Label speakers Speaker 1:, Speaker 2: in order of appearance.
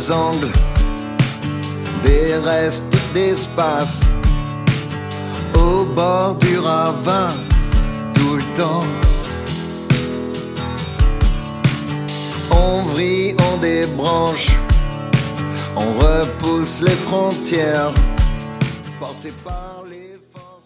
Speaker 1: les angles des restes d'espace, au bord du ravin, tout le temps. On vrille, on débranche, on repousse les frontières, portés par les